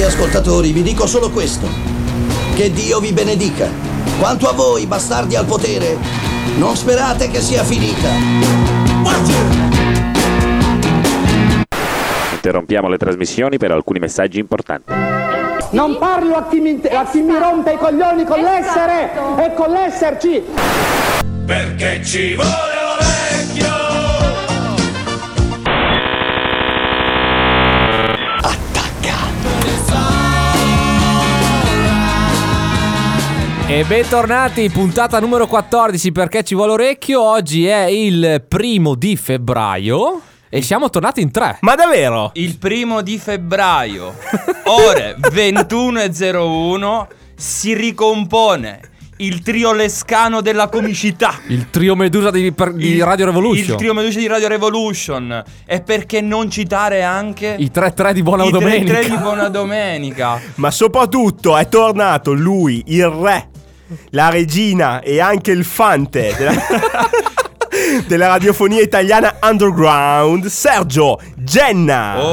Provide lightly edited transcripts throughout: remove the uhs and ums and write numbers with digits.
Cari ascoltatori, vi dico solo questo: che Dio vi benedica. Quanto a voi, bastardi al potere, non sperate che sia finita. Interrompiamo le trasmissioni per alcuni messaggi importanti. Non parlo a chi mi rompe i coglioni con l'essere e con l'esserci. Perché ci vuole vecchio. E bentornati, puntata numero 14, perché ci vuole orecchio. Oggi è il 1 di febbraio e siamo tornati in 3. Ma davvero? Il 1 di febbraio, ore 21:01, si ricompone il trio lescano della comicità. Il trio Medusa di Radio Revolution. Il trio Medusa di Radio Revolution. E perché non citare anche i 3-3 di Buona Domenica. 3-3 di Buona Domenica. Ma soprattutto è tornato lui, il re, la regina e anche il fante della radiofonia italiana underground, Sergio Genna.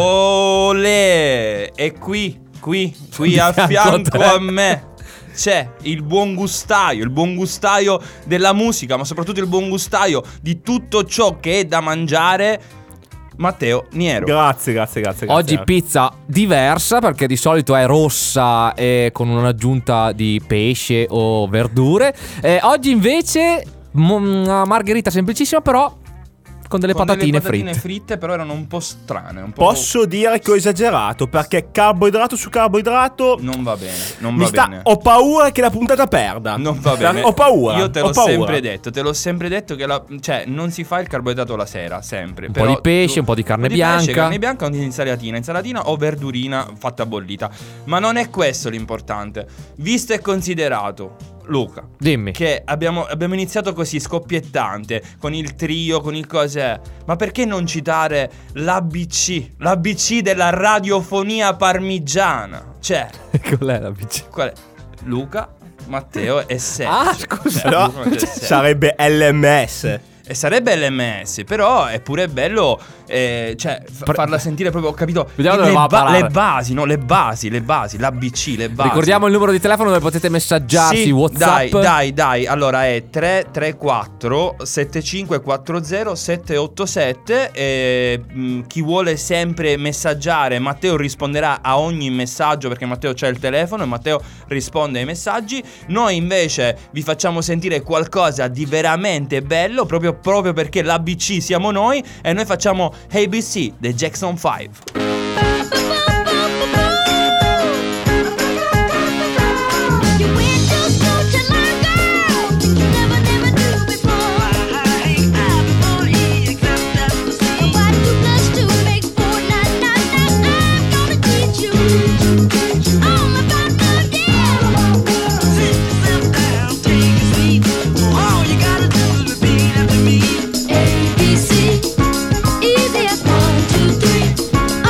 Olè! E qui a fianco a me c'è il buon gustaio della musica, ma soprattutto il buon gustaio di tutto ciò che è da mangiare, Matteo Niero. Grazie. Oggi pizza diversa, perché di solito è rossa e con un'aggiunta di pesce o verdure. Oggi invece una margherita semplicissima, però con delle patatine fritte, però erano un po' strane. Posso dire che ho esagerato, perché carboidrato su carboidrato non va bene. Ho paura che la puntata perda. Non va bene. Ho paura. Io te l'ho sempre detto che cioè non si fa il carboidrato la sera, sempre. Un po' di pesce, un po' di carne bianca. Carne bianca o insalatina o verdurina fatta bollita. Ma non è questo l'importante. Visto e considerato, Luca, dimmi, che abbiamo iniziato così scoppiettante, con il trio, con il cos'è, ma perché non citare l'ABC della radiofonia parmigiana? Cioè, qual è l'ABC? Qual è? Luca, Matteo e Sergio. Ah, scusa, no, sarebbe LMS. E sarebbe l'MS, però è pure bello, farla sentire proprio, ho capito. Vediamo dove va a parare. Le basi, l'ABC, le basi. Ricordiamo il numero di telefono dove potete messaggiarsi, sì, WhatsApp. Dai, allora è 334 7540 787 e chi vuole sempre messaggiare, Matteo risponderà a ogni messaggio, perché Matteo c'ha il telefono e Matteo risponde ai messaggi. Noi invece vi facciamo sentire qualcosa di veramente bello, proprio perché l'ABC siamo noi, e noi facciamo ABC dei Jackson 5. ABC, easy as 1, 2, 3.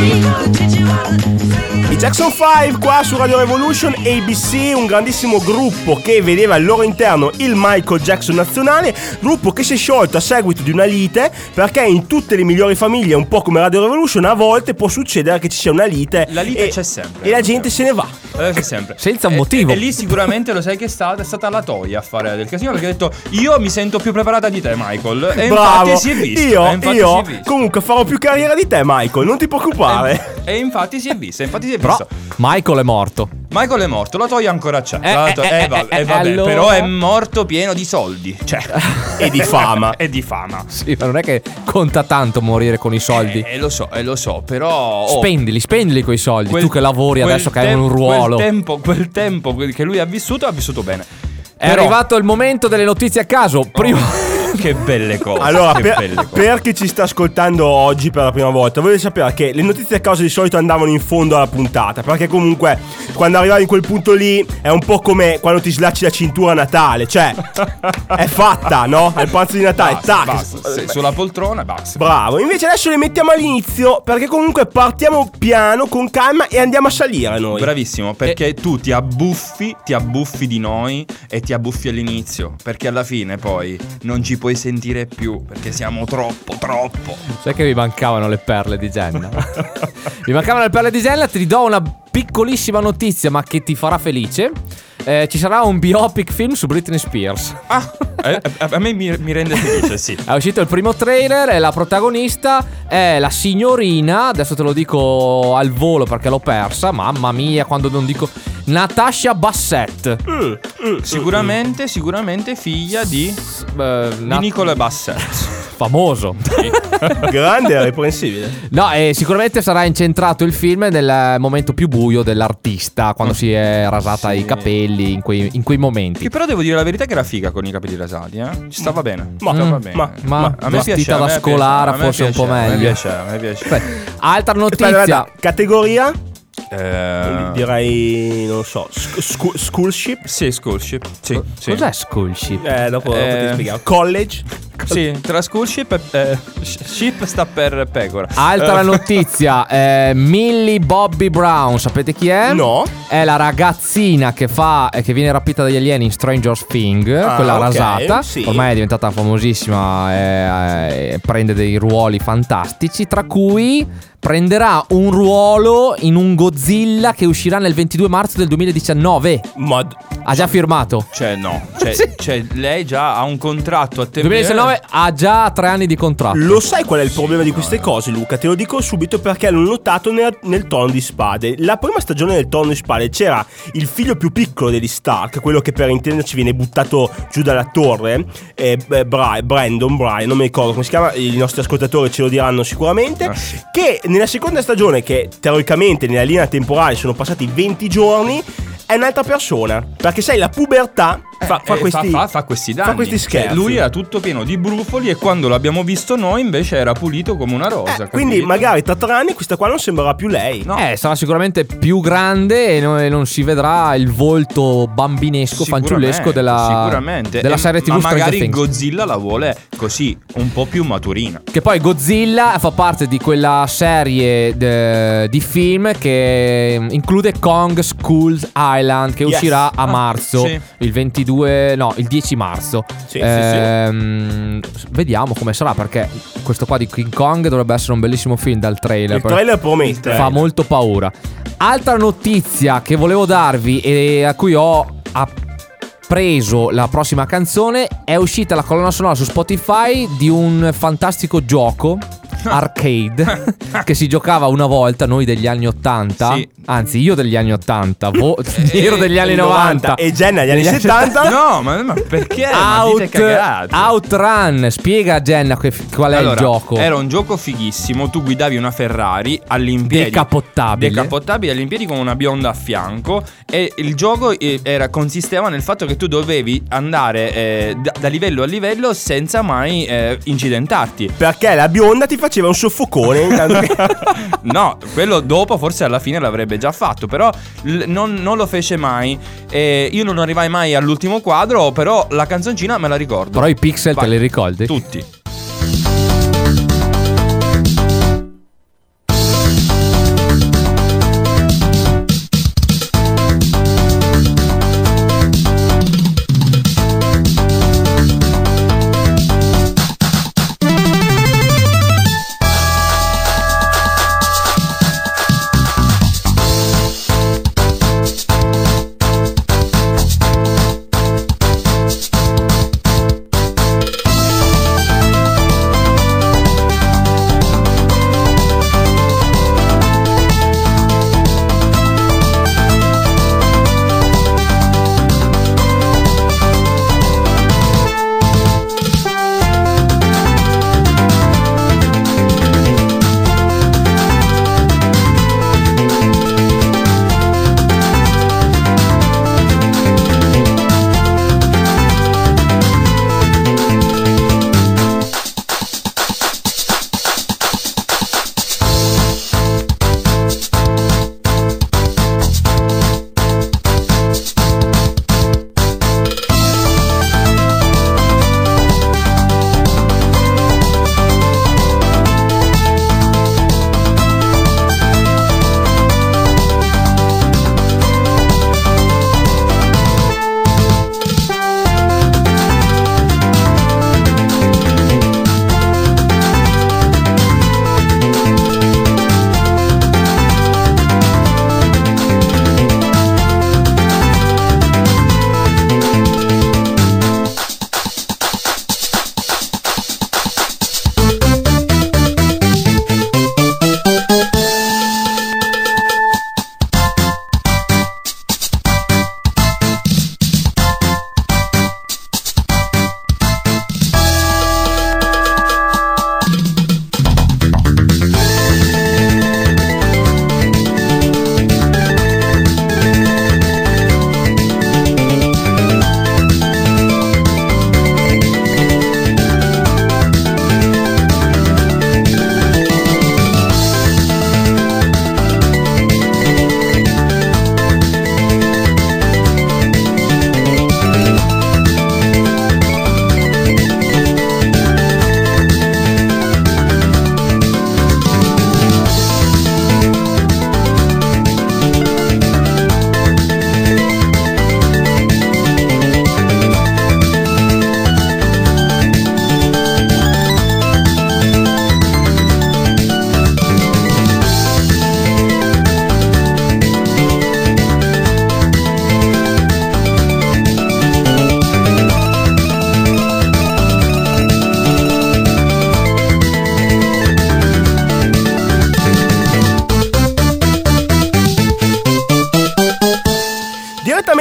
I Jackson 5 qua su Radio Revolution, ABC, un grandissimo gruppo che vedeva al loro interno il Michael Jackson nazionale, gruppo che si è sciolto a seguito di una lite, perché in tutte le migliori famiglie, un po' come Radio Revolution, a volte può succedere che ci sia una lite. La lite c'è sempre. E la gente se ne va. C'è sempre. Senza un motivo. E lì sicuramente lo sai che è stata la Toia a fare del casino, perché ha detto io mi sento più preparata di te, Michael. E Bravo. infatti si è visto. Io comunque farò più carriera di te, Michael, non ti preoccupare. E infatti si è visto. Però Michael è morto. Michael è morto, la Toia ancora c'è. Vabbè, allora... però è morto pieno di soldi. Cioè, e di fama. E di fama. Sì, ma non è che conta tanto morire con i soldi. Lo so, però. Spendili quei soldi. Tu che lavori adesso che hai un ruolo. Quel tempo che lui ha vissuto bene. È arrivato il momento delle notizie a caso. Prima. Che belle cose. Allora, per chi ci sta ascoltando oggi per la prima volta, volete sapere che le notizie a caso di solito andavano in fondo alla puntata, perché comunque quando arrivavi in quel punto lì è un po' come quando ti slacci la cintura a Natale, cioè è fatta, no? Al pranzo di Natale, basta. Sulla poltrona, basta. Bravo. Invece adesso le mettiamo all'inizio, perché comunque partiamo piano, con calma, e andiamo a salire noi. Bravissimo, perché tu ti abbuffi di noi e ti abbuffi all'inizio, perché alla fine poi non ci puoi sentire più, perché siamo troppo. Sai che mi mancavano le perle di Jenna? Mi mancavano le perle di Jenna. Ti do una piccolissima notizia, ma che ti farà felice. Ci sarà un biopic film su Britney Spears. A me mi rende felice, sì. È uscito il primo trailer e la protagonista è la signorina, adesso te lo dico al volo perché l'ho persa, mamma mia, quando non dico, Natasha Bassett. Sicuramente figlia di Nicola Bassett. Famoso. Grande e reprensibile. No, sicuramente sarà incentrato il film nel momento più buio dell'artista, quando si è rasata i capelli, in quei momenti. Che però devo dire la verità che era figa con i capelli rasati, Ci stava bene. Ma a me vestita da scolare forse un po' meglio. A me piace. Altra notizia. Categoria? Direi, non so, schoolship? Sì, schoolship. Sì. Cos'è schoolship? Dopo ti spieghiamo. College? Sì, tra schoolship e ship sta per pecora. Altra notizia, Millie Bobby Brown, sapete chi è? No. È la ragazzina che viene rapita dagli alieni in Stranger Things, quella rasata. Sì. Ormai è diventata famosissima, prende dei ruoli fantastici, tra cui prenderà un ruolo in un Godzilla che uscirà nel 22 marzo del 2019. Ha già firmato. Lei già ha un contratto a tempo 2019, ha già 3 anni di contratto. Lo sai qual è il problema di queste cose, Luca? Te lo dico subito perché l'ho notato nel Trono di Spade. La prima stagione del Trono di Spade c'era il figlio più piccolo degli Stark, quello che per intenderci viene buttato giù dalla torre, Brian, non mi ricordo come si chiama, i nostri ascoltatori ce lo diranno sicuramente, sì. Che nella seconda stagione, che teoricamente nella linea temporale sono passati 20 giorni, è un'altra persona, perché sai, la pubertà fa questi danni, fa questi scherzi. Lui era tutto pieno di brufoli e quando l'abbiamo visto noi invece era pulito come una rosa, quindi magari tra 3 anni questa qua non sembrerà più lei, no? Sarà sicuramente più grande e non si vedrà il volto bambinesco, fanciullesco della serie TV. Ma magari Godzilla la vuole così, un po' più maturina. Che poi Godzilla fa parte di quella serie di film che include Kong Skull Island, che uscirà a marzo, il 10 marzo. Sì. Vediamo come sarà, perché questo qua di King Kong dovrebbe essere un bellissimo film dal trailer. Il trailer promette. Fa molto paura. Altra notizia che volevo darvi e a cui ho preso la prossima canzone: è uscita la colonna sonora su Spotify di un fantastico gioco arcade che si giocava una volta, noi degli anni 80, anzi io degli anni 80, ero degli anni 90 e Jenna degli anni 70. No, ma perché? Outrun, spiega a Jenna qual è il gioco. Era un gioco fighissimo, tu guidavi una Ferrari all'impiedi, decapottabile all'impiedi con una bionda a fianco, e il gioco consisteva nel fatto che tu dovevi andare da livello a livello senza mai incidentarti, perché la bionda ti faceva un soffocone. No, quello dopo forse alla fine l'avrebbe già fatto, però non lo fece mai. Io non arrivai mai all'ultimo quadro, però la canzoncina me la ricordo. Però i pixel te li ricordi? Tutti.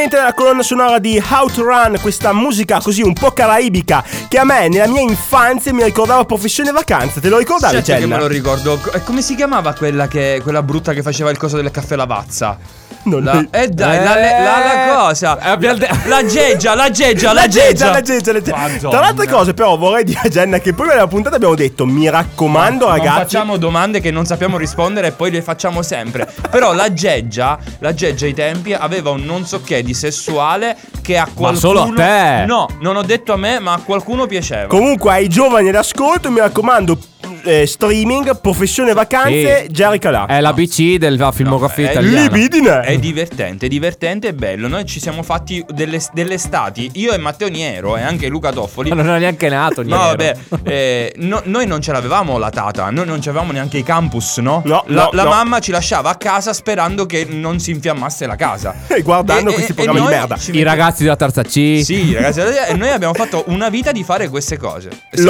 direttamente dalla colonna sonora di How to Run, questa musica così un po' caraibica che a me nella mia infanzia mi ricordava Professione Vacanza. Te lo ricordavi, Certo che Jenna? me lo ricordo. E come si chiamava quella brutta che faceva il coso del caffè Lavazza? Non La cosa. La geggia. Tra le altre cose, però, vorrei dire a Jenna che prima della puntata abbiamo detto: mi raccomando, Non ragazzi. facciamo domande che non sappiamo rispondere e poi le facciamo sempre. Però la geggia ai tempi aveva un non so che di sessuale che a qualcuno. Ma solo a te? No, non ho detto a me, ma a qualcuno piaceva. Comunque, ai giovani all'ascolto, mi raccomando. Streaming, Professione Vacanze, Sì. Jerry Calà. È l'ABC della filmografia italiana. Libidine. È divertente e bello. Noi ci siamo fatti delle estati. Io e Matteo Niero e anche Luca Toffoli. Ma non era neanche nato. No, vabbè, noi non ce l'avevamo la tata, noi non c'avevamo neanche i campus, no? La mamma ci lasciava a casa sperando che non si infiammasse la casa. E guardando questi programmi di merda. I ragazzi della terza C. Sì, ragazzi, e noi abbiamo fatto una vita di fare queste cose.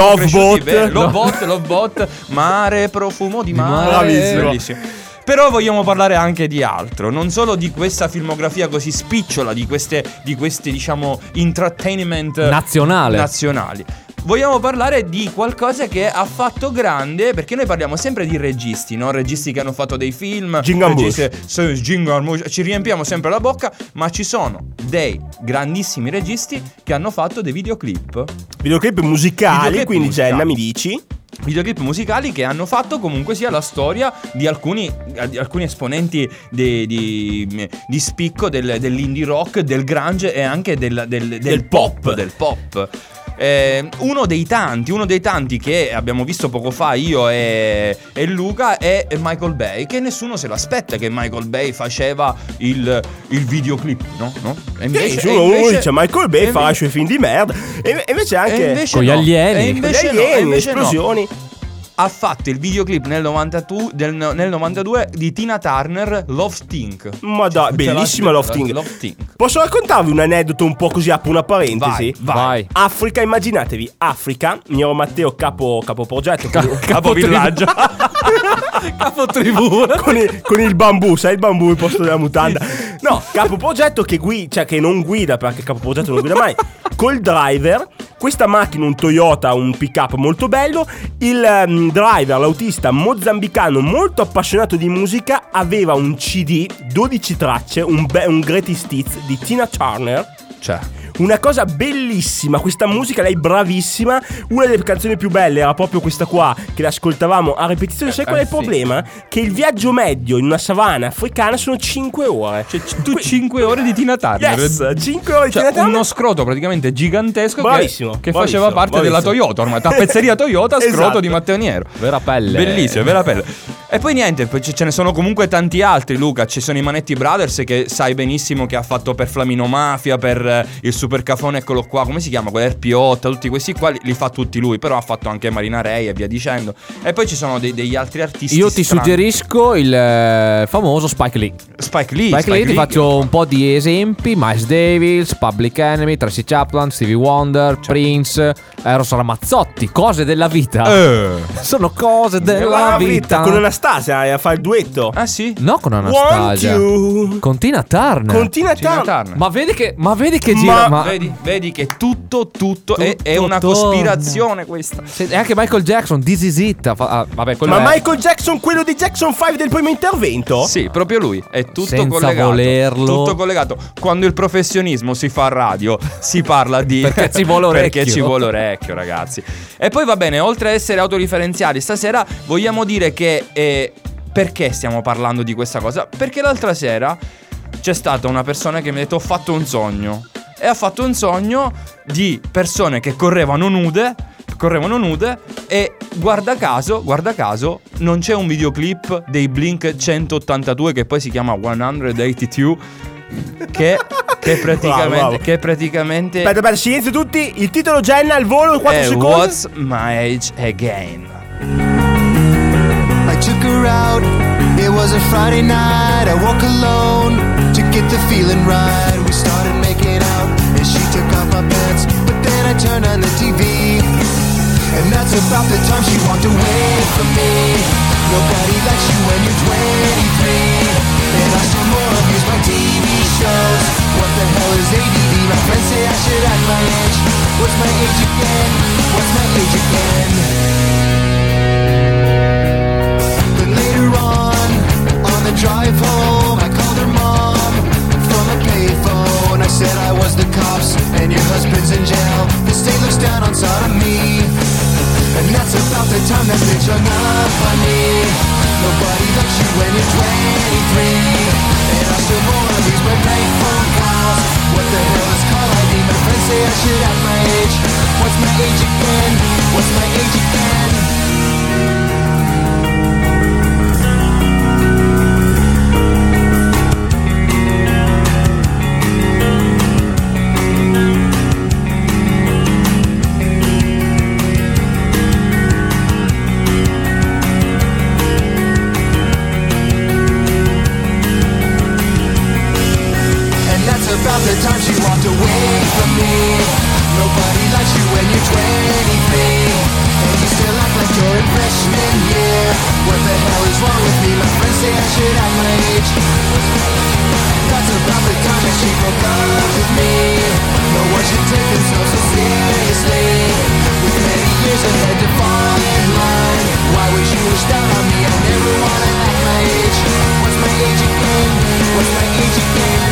Lovebot, mare, profumo di mare. Bravissimo. Bellissimo. Però vogliamo parlare anche di altro, non solo di questa filmografia così spicciola, di queste diciamo entertainment nazionali. Vogliamo parlare di qualcosa che ha fatto grande, perché noi parliamo sempre di registi, no? Registi che hanno fatto dei film, Gingambush, ci riempiamo sempre la bocca, ma ci sono dei grandissimi registi che hanno fatto dei videoclip Musicali, quindi Jenna mi dici? Videoclip musicali che hanno fatto comunque sia la storia di alcuni esponenti di spicco dell'indie rock, del grunge e anche del pop. Uno dei tanti che abbiamo visto poco fa io e Luca è Michael Bay, che nessuno se lo aspetta che Michael Bay faceva il videoclip, no? E invece uno dice Michael Bay fa i suoi film di merda e invece anche con gli alieni, esplosioni. Ha fatto il videoclip nel 92 di Tina Turner, Love Thing. Ma dai, bellissima Love Thing. Posso raccontarvi un aneddoto un po' così, apro una parentesi? Vai. Africa, immaginatevi Africa, Niero Matteo capo progetto, Capo villaggio. Capo tribù. con il bambù, sai il bambù al posto della mutanda. No, capo progetto che non guida, perché capo progetto non guida mai. Col driver, questa macchina, un Toyota, un pick up molto bello. Il driver, l'autista mozambicano molto appassionato di musica, aveva un CD, 12 tracce, un greatest hits di Tina Turner. Cioè, una cosa bellissima, questa musica, lei bravissima. Una delle canzoni più belle era proprio questa qua, che l'ascoltavamo a ripetizione. Sai qual è il problema? Che il viaggio medio in una savana africana sono 5 ore. Cioè, tu 5 ore di Tina Turner. Yes, 5 ore di Tina Turner. Uno scroto praticamente gigantesco. Bravissimo, che faceva parte della Toyota. Ormai tappezzeria Toyota, scroto Esatto. di Matteo Niero. Vera pelle. Bellissimo, vera pelle. E poi niente, poi ce ne sono comunque tanti altri, Luca. Ci sono i Manetti Brothers, che sai benissimo che ha fatto per Flamino Mafia, per il Super Cafone, eccolo qua, come si chiama? Quell'RP8, tutti questi qua li fa tutti lui. Però ha fatto anche Marina Rey e via dicendo. E poi ci sono degli altri artisti. Io ti suggerisco il famoso Spike Lee. Spike Lee, ti faccio un po' di esempi: Miles Davis, Public Enemy, Tracy Chapman, Stevie Wonder, Prince, Eros Ramazzotti. Cose della vita. Sono cose della vita. Con Anastasia a fare il duetto. Ah sì? No, con Anastasia. Con Tina Turner. Con Tina Turner. Ma vedi che gira. Vedi che tutto è una cospirazione questa. E anche Michael Jackson, This Is It. Vabbè, Ma Michael Jackson, quello di Jackson 5 del primo intervento? Sì, proprio lui. È tutto senza collegato. volerlo. Tutto collegato. Quando il professionismo si fa a radio, si parla di perché ci vuole orecchio. Perché ci vuole orecchio, ragazzi. E poi va bene, oltre a essere autoreferenziali, stasera vogliamo dire che perché stiamo parlando di questa cosa? Perché l'altra sera c'è stata una persona che mi ha detto: ho fatto un sogno. E ha fatto un sogno di persone che correvano nude e guarda caso non c'è un videoclip dei Blink 182 che poi si chiama 182 che praticamente Aspetta, silenzio tutti. Il titolo, Jenna, al volo, 4 secondi. What's My Age Again. I took her out, it was a Friday night. I woke alone to get the feeling right. We started making out and she took off my pants, but then I turned on the TV, and that's about the time she walked away from me. Nobody likes you when you're 23, and I saw more of these my TV shows. What the hell age again. Then later on the drive home, I called her mom from a payphone. I said I was the cops and your husband's in jail. The state looks down on sodomy, and that's about the time that bitch hung up on me. Nobody likes you when you're 23, and I still wanna lose my night phone calls. What the hell is call ID? My friends say I should have my age. What's my age again? What's my age again? About the time she walked away from me. Nobody likes you when you're 23, and you still act like you're in freshman year. What the hell is wrong with me? My friends say I should have my age. That's about the time that she broke up with me. No one should take themselves so seriously, with many years ahead to fall in line. Why would you wish down on me? I never wanna act my age. What's my age again? What's my age again?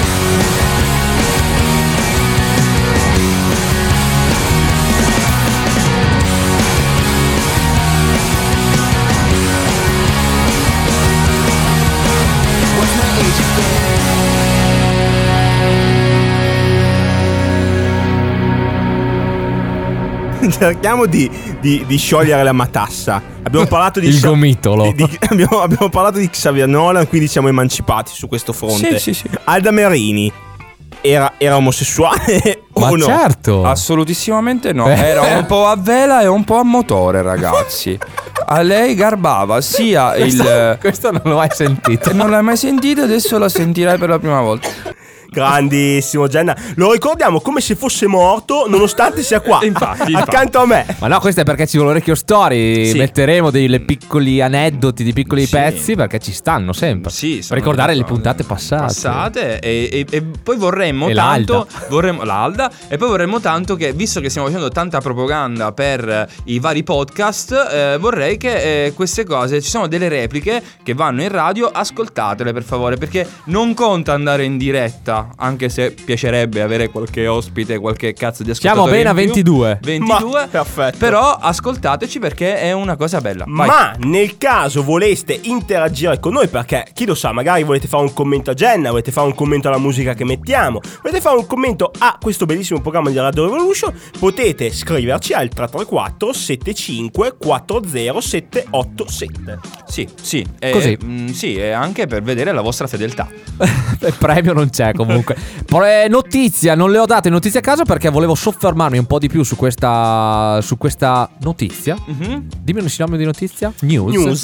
Cerchiamo di sciogliere la matassa. Abbiamo parlato di il gomitolo. Abbiamo parlato di Xavier Nolan, quindi siamo emancipati su questo fronte. Sì. Alda Merini era omosessuale o Ma no? certo. Assolutissimamente no. Era un po' a vela e un po' a motore, ragazzi. A lei garbava sia Questo non l'ho mai sentito. Non l'hai mai sentito, adesso la sentirai per la prima volta. Grandissimo Jenna. Lo ricordiamo come se fosse morto, nonostante sia qua Infatti. accanto a me. Ma no, questo è perché ci vuole l'orecchio story. Sì. Metteremo dei piccoli aneddoti di piccoli pezzi, perché ci stanno sempre. Sì, per ricordare le puntate passate. E poi vorremmo E tanto l'Alda. E poi vorremmo tanto che, visto che stiamo facendo tanta propaganda per i vari podcast, vorrei che queste cose, ci sono delle repliche che vanno in radio, ascoltatele per favore, perché non conta andare in diretta, anche se piacerebbe avere qualche ospite, qualche cazzo di ascoltatore. Siamo bene a 22. 22. Ma, perfetto. Però ascoltateci perché è una cosa bella. Vai. Ma nel caso voleste interagire con noi, perché chi lo sa, magari volete fare un commento a Jenna, volete fare un commento alla musica che mettiamo, volete fare un commento a questo bellissimo programma di Radio Revolution, potete scriverci al 334 75 40 787. Sì. Così. Sì, e anche per vedere la vostra fedeltà. Il premio non c'è comunque. Notizia, non le ho date notizie a caso perché volevo soffermarmi un po' di più su questa notizia. Dimmi un sinonimo di notizia. News.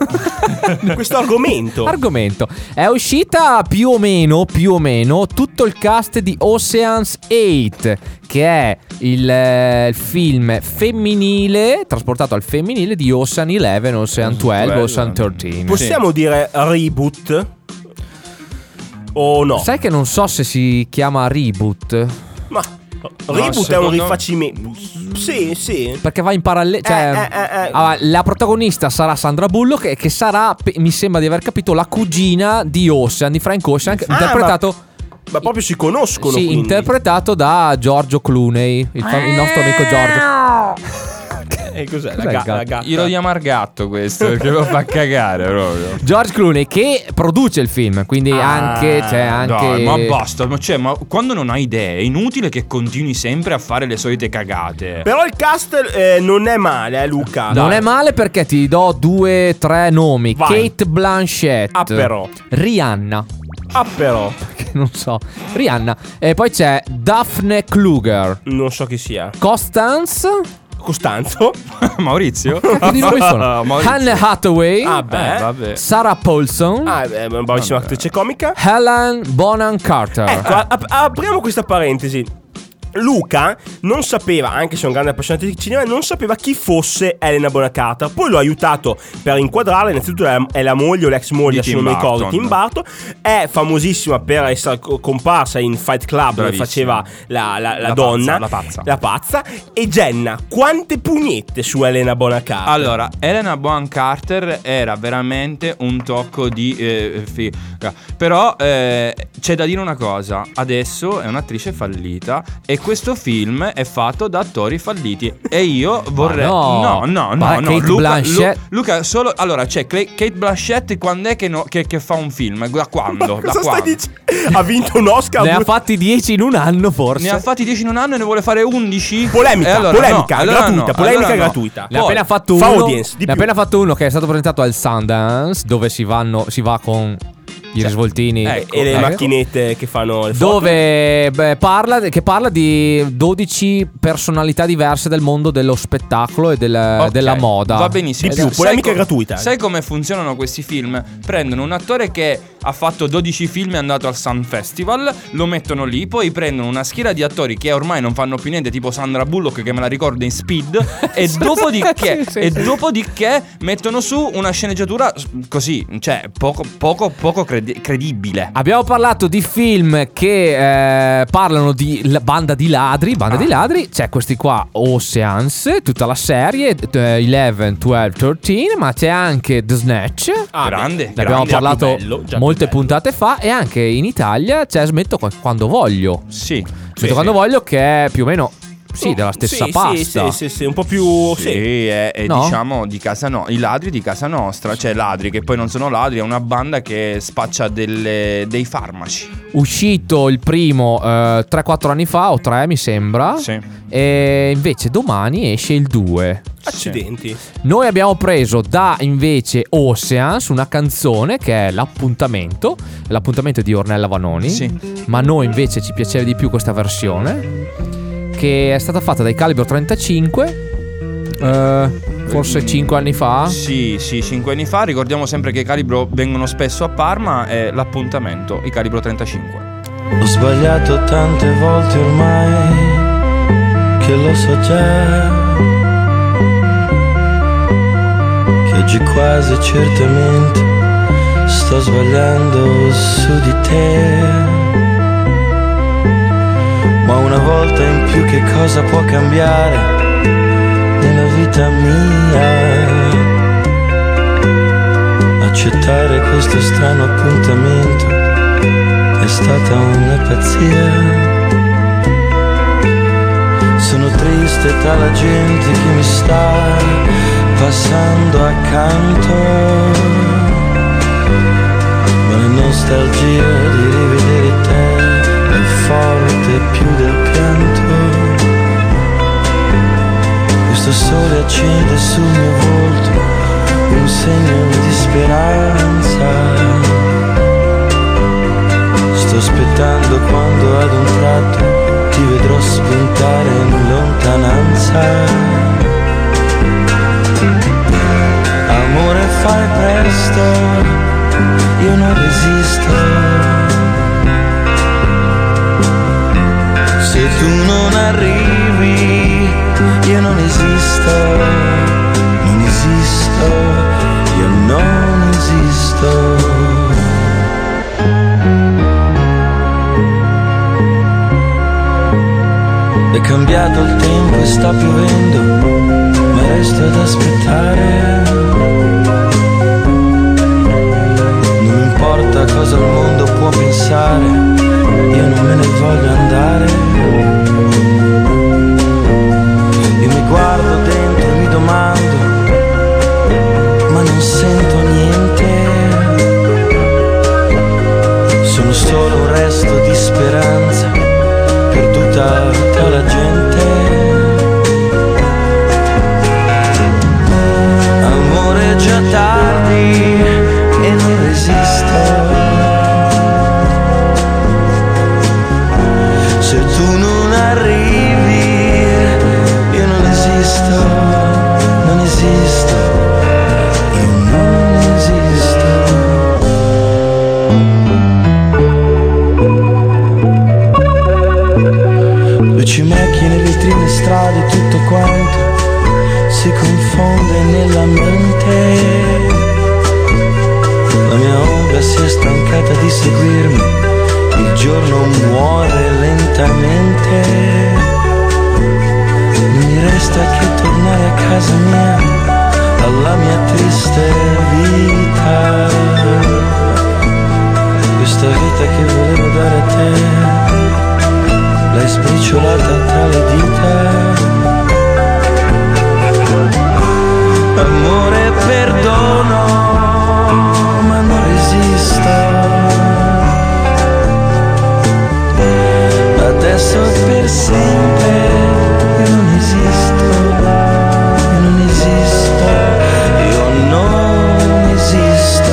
Questo argomento è uscita più o meno tutto il cast di Ocean's 8, che è il film femminile trasportato al femminile di Ocean 11, Ocean 12, Ocean 13. Possiamo dire reboot o no? Sai che non so se si chiama reboot, Ma reboot è un rifacimento. Sì. perché va in parallelo. Cioè, la protagonista sarà Sandra Bullock, che sarà, mi sembra di aver capito, la cugina di Ocean, di Frank Ocean, interpretato. Ma proprio si conoscono. Sì, quindi. interpretato da Giorgio Clooney, il nostro amico Giorgio. Cos'è? Cos'è il gatto? Io lo chiamo Argatto questo perché lo fa cagare proprio. George Clooney che produce il film, quindi anche. Dai, ma basta, ma quando non hai idee è inutile che continui sempre a fare le solite cagate. Però il cast non è male, Luca. Non è male, perché ti do 2-3 nomi. Vai. Kate Blanchett, però Rihanna, però non so, Rihanna, e poi c'è Daphne Kluger, non so chi sia. Costanzo Maurizio? Che di nomi sono? Maurizio. Anne Hathaway, Vabbè. Sarah Paulson, Una bravissima attrice comica. Helen Bonham Carter. Ecco, apriamo questa parentesi. Luca non sapeva, anche se è un grande appassionato di cinema, non sapeva chi fosse Helena Bonham Carter. Poi l'ho aiutato per inquadrarla. Innanzitutto è la moglie o l'ex moglie, se non mi ricordo, Tim Burton. È famosissima per essere comparsa in Fight Club, dove faceva la donna, la pazza. E Jenna, quante pugnette su Helena Bonham Carter? Allora, Helena Bonham Carter era veramente un tocco di figa. Però c'è da dire una cosa: adesso è un'attrice fallita e questo film è fatto da attori falliti. E io vorrei. No. Kate Blanchett. Luca, solo. Allora, c'è Kate Blanchett. Quando è che fa un film? Da quando? Da quando? Ha vinto un Oscar. Ne ha fatti 10 in un anno, forse. Ne ha fatti 10 in un anno e ne vuole fare 11. Polemica gratuita. Ne ha appena fatto uno. Audience, ne ha appena fatto uno che è stato presentato al Sundance, dove si va con i risvoltini e le macchinette che fanno le foto. Dove parla di 12 personalità diverse del mondo dello spettacolo e della moda. Va benissimo. Di più, polemica gratuita. Sai come funzionano questi film? Prendono un attore che ha fatto 12 film e è andato al Sun Festival, lo mettono lì, poi prendono una schiera di attori che ormai non fanno più niente, tipo Sandra Bullock, che me la ricordo in Speed, e dopodiché mettono su una sceneggiatura così, cioè poco credibile. Abbiamo parlato di film che parlano di banda di ladri. C'è questi qua, Oceans, tutta la serie 11, 12, 13, ma c'è anche The Snatch. Grande. Ne abbiamo parlato molte puntate fa. E anche in Italia c'è Smetto quando voglio. Smetto quando voglio, che è più o meno della stessa pasta. Sì, un po' più. No? Diciamo di casa i ladri di casa nostra. Cioè ladri che poi non sono ladri, è una banda che spaccia dei farmaci. Uscito il primo 3-4 anni fa, o 3 mi sembra. Sì. E invece domani esce il 2. Accidenti. Noi abbiamo preso da invece Oceans una canzone che è l'appuntamento di Ornella Vanoni. Sì. Ma a noi invece ci piaceva di più questa versione, che è stata fatta dai Calibro 35, forse 5 anni fa. Sì, 5 anni fa. Ricordiamo sempre che i Calibro vengono spesso a Parma. E l'appuntamento, i Calibro 35. Ho sbagliato tante volte ormai, che lo so già, che oggi quasi certamente sto sbagliando su di te. Ma una volta in più che cosa può cambiare nella vita mia? Accettare questo strano appuntamento è stata una pazzia. Sono triste tra la gente che mi sta passando accanto, ma la nostalgia di rivedere te è forte più del pianto. Questo sole accende sul mio volto un segno di speranza. Sto aspettando quando ad un tratto ti vedrò spuntare in lontananza. Amore, fai presto, io non resisto. Se tu non arrivi, io non esisto, io non esisto. È cambiato il tempo e sta piovendo, ma resto ad aspettare. Non importa cosa il mondo può pensare, io non me ne voglio andare. Io mi guardo dentro e mi domando, ma non sento niente. Sono solo un resto di speranza perduta tra la gente. Amore, è già tardi e non resisto. Se tu non arrivi, io non esisto, io non esisto. Luci, macchine, vetrine, strade, tutto quanto si confonde nella mente. La mia ombra si è stancata di seguirmi, il giorno muore lentamente. Non mi resta che tornare a casa mia, alla mia triste vita. Questa vita che volevo dare a te, l'hai spicciolata tra le dita. Amore, perdono, ma non resisto. Adesso per sempre io non esisto, io non esisto, io non esisto.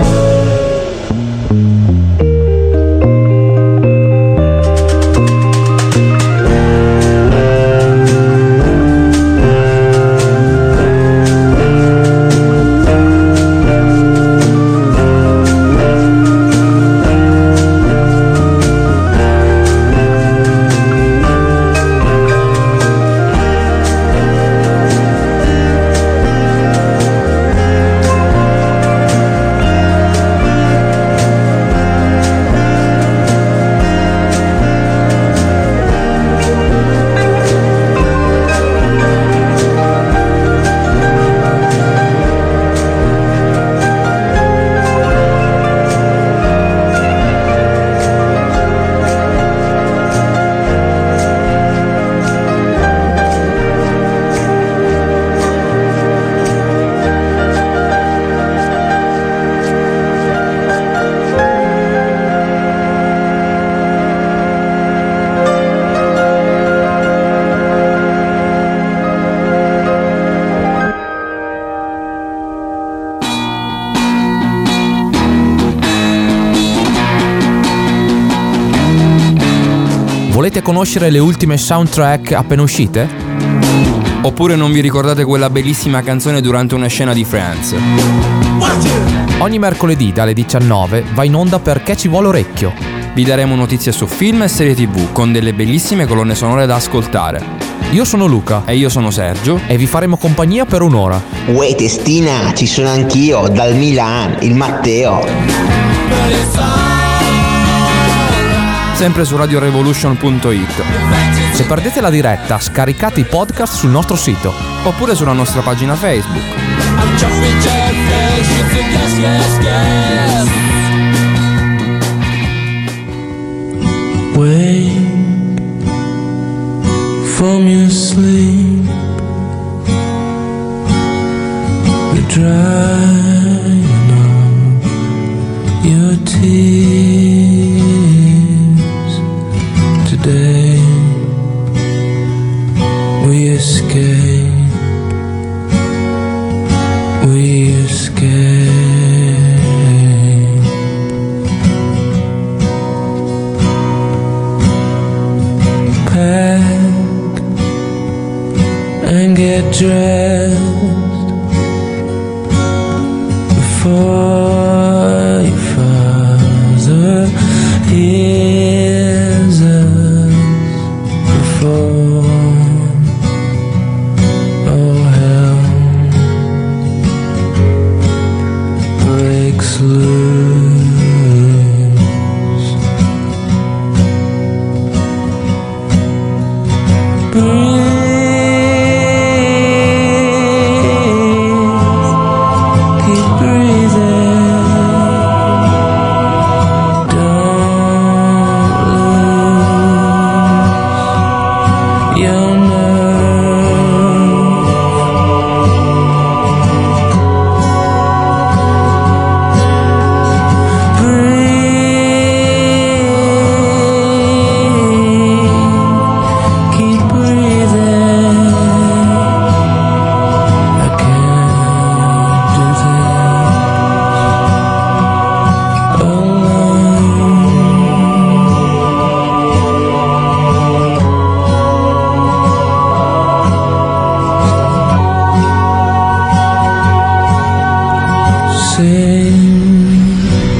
Volete conoscere le ultime soundtrack appena uscite? Oppure non vi ricordate quella bellissima canzone durante una scena di Friends? Ogni mercoledì dalle 19 va in onda Perché ci vuole orecchio. Vi daremo notizie su film e serie TV con delle bellissime colonne sonore da ascoltare. Io sono Luca. E io sono Sergio. E vi faremo compagnia per un'ora. Uè testina, ci sono anch'io, dal Milan, il Matteo. Sempre su radiorevolution.it. Se perdete la diretta, scaricate i podcast sul nostro sito. Oppure sulla nostra pagina Facebook. Wake from your sleep, you're drying up your tears. Today we escape, we escape. Pack and get dressed before your father hears us, before all hell breaks loose.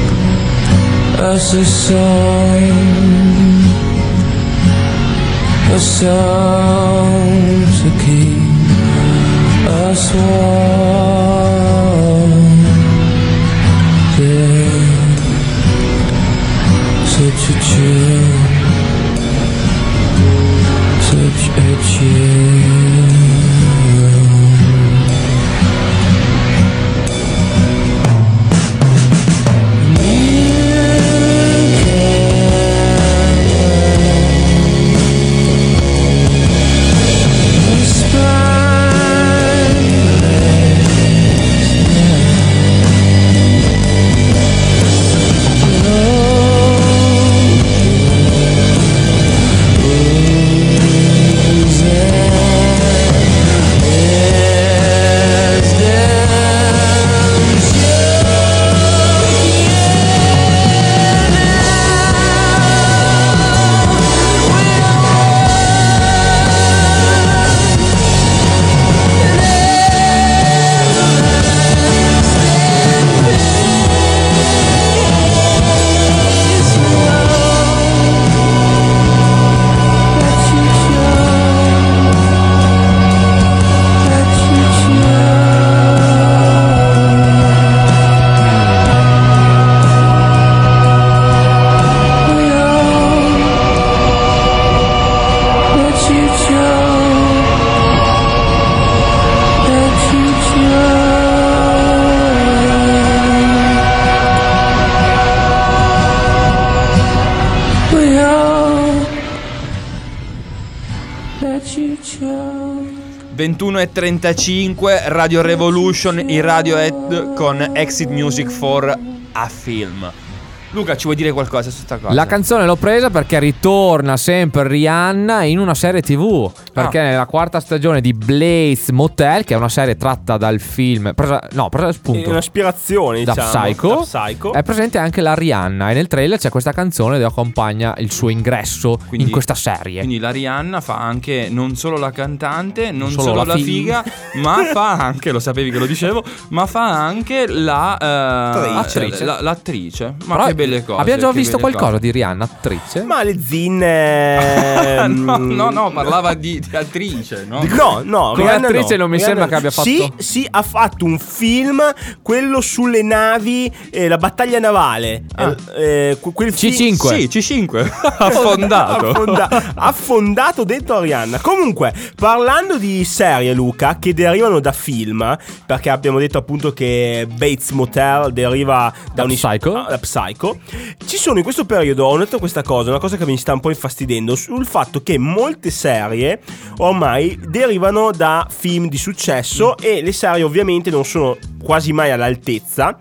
us a song a song to keep us warm. Yeah, such a chill, such a chill. Let you show. 21:35 Radio Revolution in Radiohead con Exit Music for a Film. Luca, ci vuoi dire qualcosa su sta cosa? La canzone l'ho presa perché ritorna sempre Rihanna in una serie TV. Perché nella quarta stagione di Bates Motel, che è una serie tratta dal film, presa spunto, è un'ispirazione, da diciamo, Psycho. È presente anche la Rihanna e nel trailer c'è questa canzone che accompagna il suo ingresso in questa serie. Quindi la Rihanna fa anche non solo la cantante, non solo la figa, ma fa anche, lo sapevi che lo dicevo, ma fa anche l'attrice. Ma però che belle cose. abbiamo già visto belle qualcosa cose. di Rihanna, attrice? Ma le zinne no, parlava di attrice, no? No, come Rihanna attrice no. non mi Rihanna sembra che abbia fatto. Sì, ha fatto un film, quello sulle navi, la battaglia navale. Quel C5. Sì, C5. Affondato dentro a Rihanna. Comunque, parlando di serie, Luca, che derivano da film, perché abbiamo detto appunto che Bates Motel deriva da Psycho. Ci sono in questo periodo, ho notato questa cosa, una cosa che mi sta un po' infastidendo, sul fatto che molte serie ormai derivano da film di successo e le serie ovviamente non sono quasi mai all'altezza.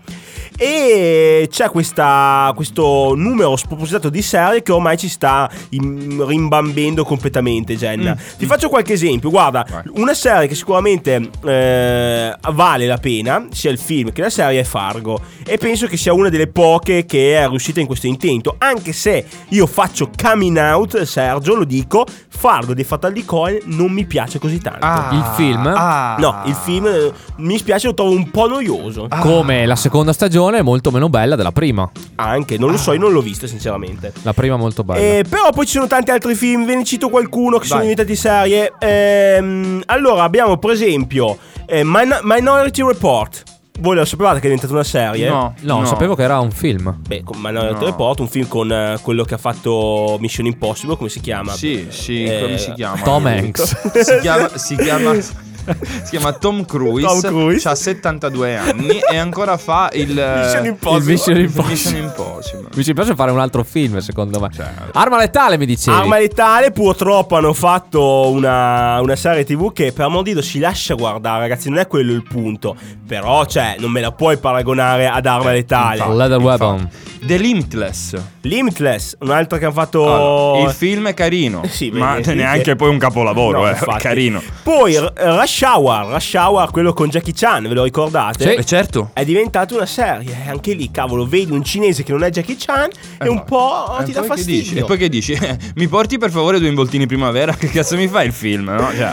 E c'è questo numero spropositato di serie che ormai ci sta rimbambendo completamente, Jenna. Ti faccio qualche esempio. Guarda, una serie che sicuramente vale la pena, sia il film che la serie, è Fargo. E penso che sia una delle poche che è riuscita in questo intento. Anche se io faccio coming out, Sergio, lo dico, Fargo dei Fratelli Coen non mi piace così tanto. Il film? No, il film mi spiace, lo trovo un po' noioso. Come la seconda stagione è molto meno bella della prima. Anche, non lo so, io non l'ho vista sinceramente. La prima molto bella. Però poi ci sono tanti altri film, ve ne cito qualcuno che sono diventati serie. Allora abbiamo per esempio Minority Report. Voi lo sapevate che è diventata una serie? No, sapevo che era un film. Beh, con Minority Report, un film con quello che ha fatto Mission Impossible, come si chiama? Sì, come si chiama? Tom Hanks. Si chiama Tom Cruise. Ha 72 anni e ancora fa il Mission Impossible. Mi ci piace fare un altro film, secondo me. Arma letale, mi dicevi. Arma letale, purtroppo hanno fatto una serie TV che per amor di Dio si lascia guardare, ragazzi, non è quello il punto. Però, non me la puoi paragonare ad Arma letale. Lethal Weapon. The Limitless, un'altra che hanno fatto. il film è carino, sì, ma neanche poi un capolavoro, carino. Poi Rush Hour, quello con Jackie Chan, ve lo ricordate? Sì, certo. È diventato una serie, anche lì, cavolo, vedi un cinese che non è Jackie Chan e un po' ti dà fastidio. E poi che dici? Mi porti per favore 2 involtini primavera? Che cazzo mi fai il film, no?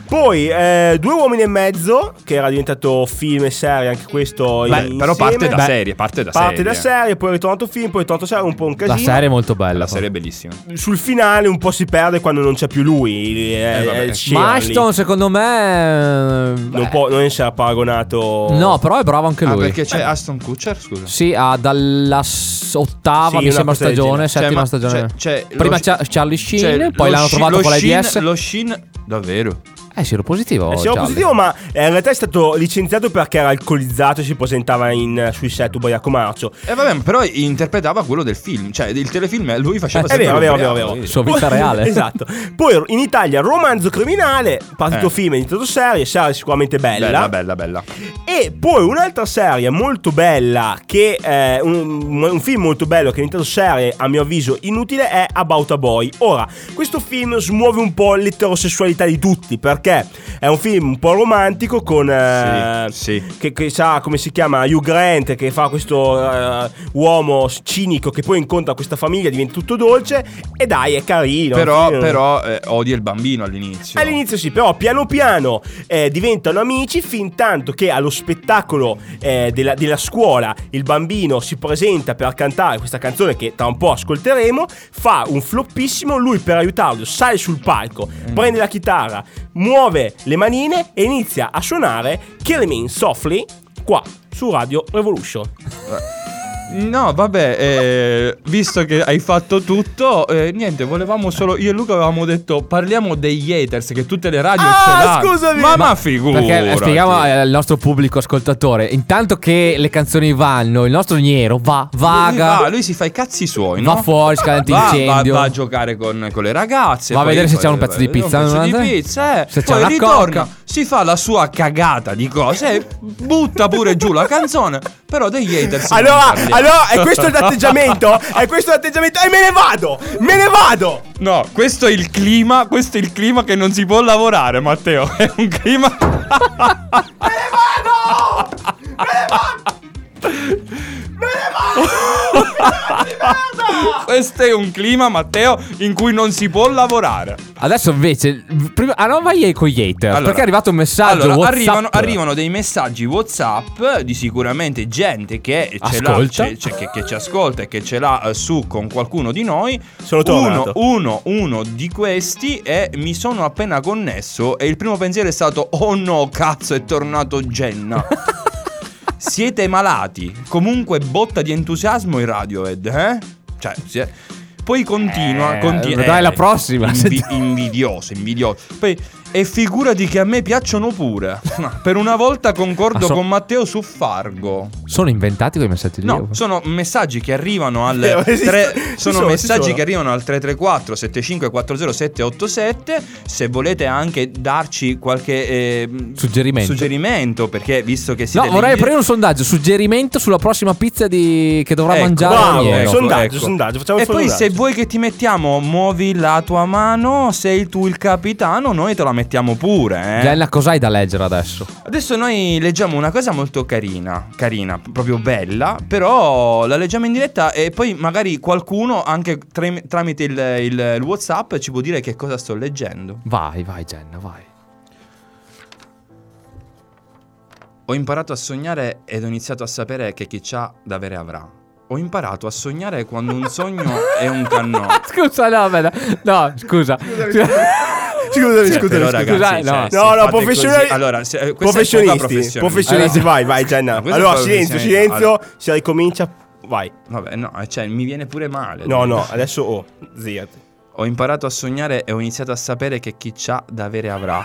Poi 2 uomini e mezzo, che era diventato film e serie, anche questo. Però parte da serie. Parte da serie, poi è ritornato film, poi è tornato serie, un po' un casino. La serie è molto bella. La serie è bellissima. Sul finale un po' si perde quando non c'è più lui. Ashton, secondo me non essere paragonato. No, però è bravo anche lui. Perché c'è Aston Kutcher, scusa. Sì, dalla ottava, mi sembra, stagione, settima stagione. Prima c'è Charlie Sheen, poi l'hanno trovato con l'AIDS. Lo Sheen, davvero? Siamo positivo. Siamo positivo, ma in realtà è stato licenziato perché era alcolizzato e si presentava sui set ubriaco marcio. Vabbè, però interpretava quello del film, cioè il telefilm, lui faceva sempre vero. Sua vita reale. Esatto. Poi in Italia romanzo criminale, partito film, è iniziato serie sicuramente bella. Bella. E poi un'altra serie molto bella, che è un film molto bello, che è iniziato serie, a mio avviso inutile, è About a Boy. Ora, questo film smuove un po' l'eterosessualità di tutti, perché è un film un po' romantico con che sa come si chiama, Hugh Grant, che fa questo uomo cinico che poi incontra questa famiglia, diventa tutto dolce e dai, è carino. Però odia il bambino all'inizio. All'inizio sì, però piano piano diventano amici, fin tanto che allo spettacolo della scuola il bambino si presenta per cantare questa canzone che tra un po' ascolteremo, fa un floppissimo, lui per aiutarlo sale sul palco, prende la chitarra, muove le manine e inizia a suonare Kill Me Softly qua su Radio Revolution. No, vabbè, visto che hai fatto tutto, niente, volevamo solo. Io e Luca avevamo detto parliamo degli haters, che tutte le radio ce l'hanno. Scusami! Ma figurati. Perché spieghiamo al nostro pubblico ascoltatore, intanto che le canzoni vanno, il nostro Niero vaga. Lui si fa i cazzi suoi, no? Va fuori, scalante incendio. Va a giocare con le ragazze. Va a vedere se c'è un pezzo di pizza. Se poi ritorna, si fa la sua cagata di cose, butta pure giù la canzone. Però degli haters. Allora, è questo l'atteggiamento? E me ne vado! No, questo è il clima che non si può lavorare, Matteo. È un clima. Me ne vado! Questo è un clima, Matteo, in cui non si può lavorare. Adesso invece non vai con gli hater, allora, perché è arrivato un messaggio WhatsApp. Arrivano dei messaggi WhatsApp di sicuramente gente che ce l'ha, che ci ascolta e che ce l'ha su con qualcuno di noi. Sono tornato. Uno di questi è: mi sono appena connesso e il primo pensiero è stato: oh no, cazzo, è tornato Jenna. Siete malati. Comunque botta di entusiasmo in Radiohead, eh? Cioè, poi continua. Dai, la prossima. Invidioso. Poi, e figurati che a me piacciono pure. Per una volta concordo con Matteo su Fargo. Sono inventati quei messaggi? No, sono messaggi che arrivano al che arrivano al 334 7540 787. Se volete anche darci qualche suggerimento, perché visto che siete vorrei aprire un sondaggio, suggerimento sulla prossima pizza che dovrà mangiare. Sondaggio, facciamo e poi se vuoi che ti mettiamo, muovi la tua mano, sei tu il capitano, noi te la mettiamo pure. Gianna, cos'hai da leggere adesso? Adesso noi leggiamo una cosa molto carina, proprio bella, però la leggiamo in diretta e poi magari qualcuno anche tramite il WhatsApp ci può dire che cosa sto leggendo. Vai Gianna, vai. Ho imparato a sognare ed ho iniziato a sapere che chi c'ha da avere avrà. Ho imparato a sognare quando un sogno è un cannone. Scusa. Scusami, ragazzi. No, professionisti. Allora, professionisti, vai, Gianna. Allora, silenzio, si ricomincia. Vai. Vabbè, no, mi viene pure male. No, adesso ziati. Ho imparato a sognare e ho iniziato a sapere che chi c'ha da avere avrà.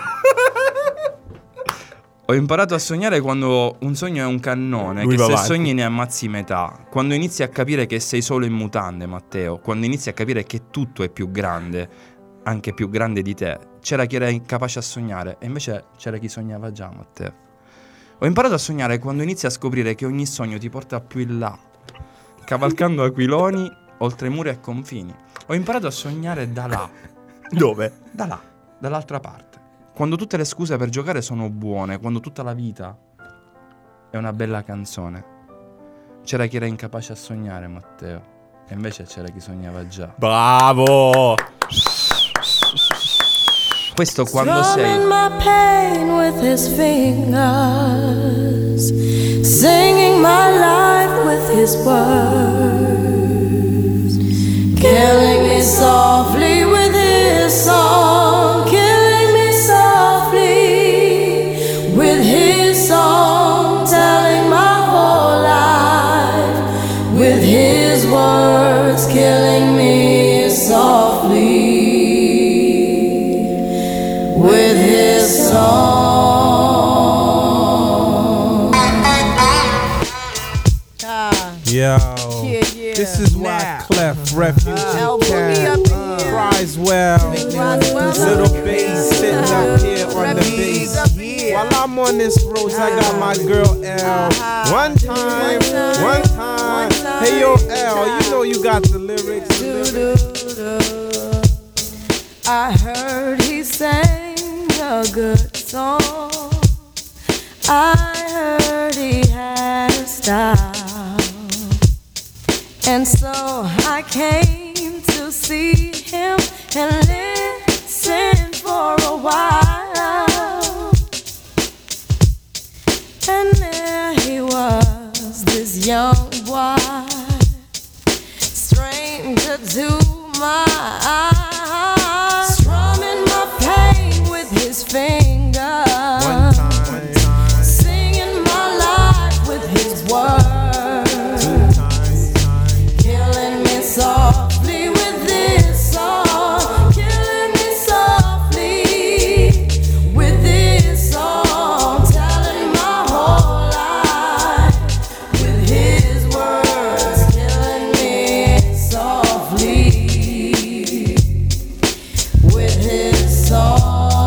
Ho imparato a sognare quando un sogno è un cannone, che se sogni ne ammazzi metà. Quando inizi a capire che sei solo in mutande, Matteo. Quando inizi a capire che tutto è più grande, anche più grande di te. C'era chi era incapace a sognare e invece c'era chi sognava già, Matteo. Ho imparato a sognare quando inizi a scoprire che ogni sogno ti porta più in là, cavalcando aquiloni oltre muri e confini. Ho imparato a sognare da là. Dove? Da là, dall'altra parte. Quando tutte le scuse per giocare sono buone, quando tutta la vita è una bella canzone. C'era chi era incapace a sognare, Matteo, e invece c'era chi sognava già. Bravo! Questo quando Drumming my pain with his fingers, singing my life with his words, killing me softly with his song, killing me softly with his song, telling my whole life with his words, killing me softly with his song. Yo, this is why Clef Refugee Camp cries well. Little bass sitting up here on the bass. While I'm on this road, I got my girl L. One time. Hey yo L, you know you got the lyrics. I heard he sang a good song. I heard he had a style, and so I came to see him and listen for a while. And there he was, this young boy, stranger to my eyes, strumming my pain with his fingers, singing my life with his words, killing me softly with this song, killing me softly with this song, telling my whole life with his words, killing me softly with his song.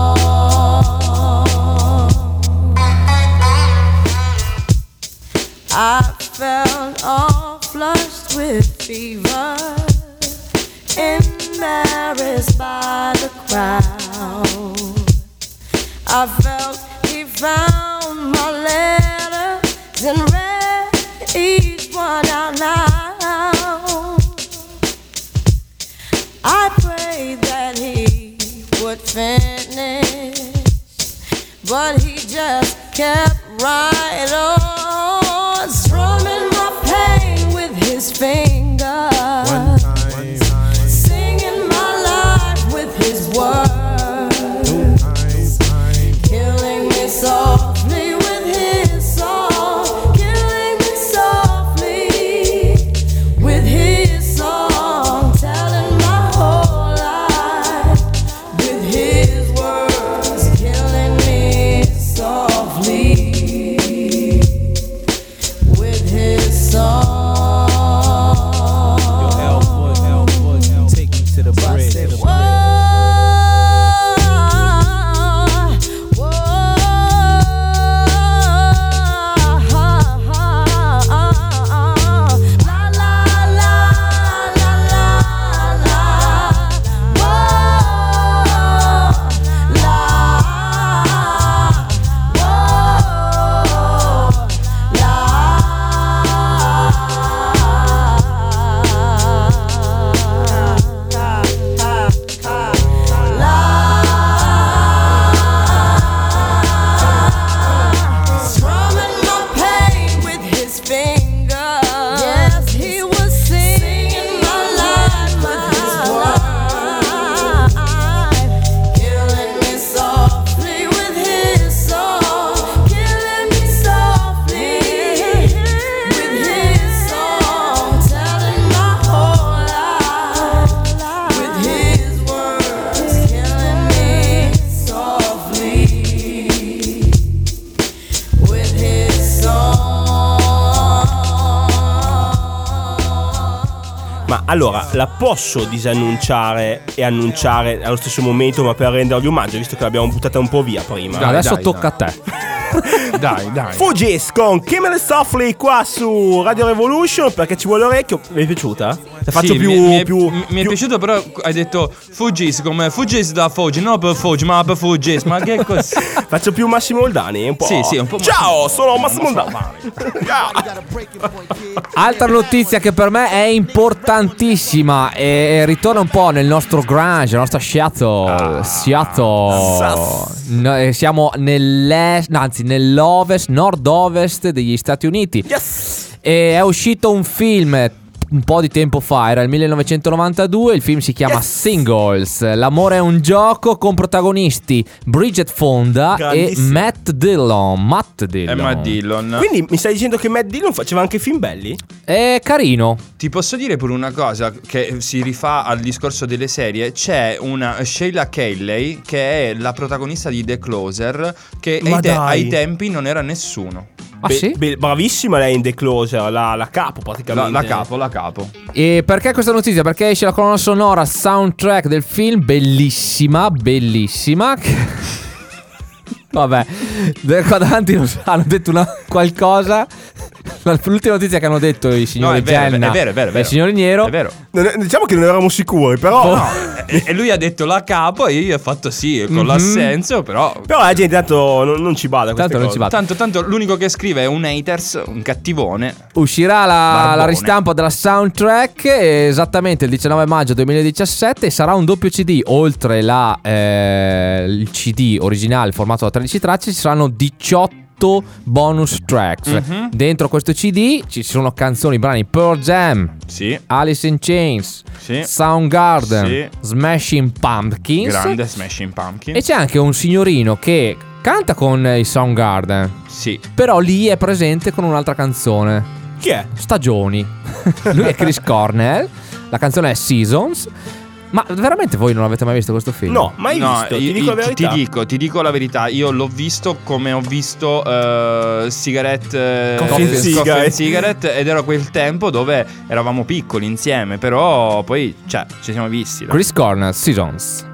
I felt all flushed with fever, embarrassed by the crowd. I felt he found my letters and read each one out loud. I prayed that he would finish, but he just kept right on, strumming my pain with his fingers, singing my life with his words, killing me softly with his song, killing me softly with his song, telling my whole life with his words, killing me softly with his song. Take me to the bridge. Strumming my pain with his fingers. Yes, he was singing my life with his words, killing me softly with his song, killing me softly with his song, telling my whole life with his words, killing me softly with his song. Ma allora, la posso disannunciare e annunciare allo stesso momento, ma per rendergli omaggio, visto che l'abbiamo buttata un po' via prima. Adesso tocca a te. Dai. Fugees con Kimmel Softly qua su Radio Revolution, perché ci vuole orecchio. Vi è piaciuta? faccio Sì, più mi è più- piaciuto, però hai detto fuggis come fuggis da Foggi, no per Foggi, ma per fuggis. Ma che così? Faccio più Massimo Oldani, un po'. Sì, un po'. Ciao, sono Massimo Oldani. Altra notizia che per me è importantissima e ritorna un po' nel nostro grunge, la nostra Seattle. Siamo nell'ovest, nord-ovest degli Stati Uniti. E è uscito un film un po' di tempo fa, era il 1992, il film si chiama Singles, l'amore è un gioco, con protagonisti Bridget Fonda e Matt Dillon. Matt Dillon. Quindi mi stai dicendo che Matt Dillon faceva anche film belli? È carino. Ti posso dire pure una cosa che si rifà al discorso delle serie. C'è una Sheila Kelley che è la protagonista di The Closer, che ai tempi non era nessuno. Ah, sì? Bravissima lei in The Closer, la capo praticamente. La capo. E perché questa notizia? Perché esce la colonna sonora soundtrack del film, bellissima. Vabbè, qua davanti hanno detto qualcosa. L'ultima notizia che hanno detto i signori Jenna è vero. e il signor Niero. È vero. Diciamo che non eravamo sicuri, però. No, e lui ha detto la capo e io ho fatto sì con l'assenso, però la gente tanto non ci bada. Tanto l'unico che scrive è un haters, un cattivone. Uscirà la ristampa della soundtrack esattamente il 19 maggio 2017 e sarà un doppio CD. Oltre il CD originale formato da 13 tracce, ci saranno 18 bonus tracks. Dentro questo CD ci sono canzoni, brani Pearl Jam, Alice in Chains, Soundgarden, Smashing Pumpkins. Grande Smashing Pumpkins. E c'è anche un signorino che canta con i Soundgarden. Sì. Però lì è presente con un'altra canzone. Chi è? Stagioni. Lui è Chris Cornell. La canzone è Seasons. Ma veramente voi non avete mai visto questo film? No, mai visto. Ti dico la verità. Ti dico la verità. Io l'ho visto come ho visto Cigarette Coffee Cigarette, ed era quel tempo dove eravamo piccoli insieme. Però poi ci siamo visti. Chris Cornell, Seasons.